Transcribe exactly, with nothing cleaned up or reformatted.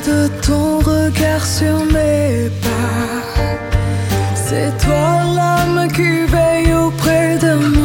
de ton regard sur mes pas. C'est toi l'âme qui veille auprès de moi.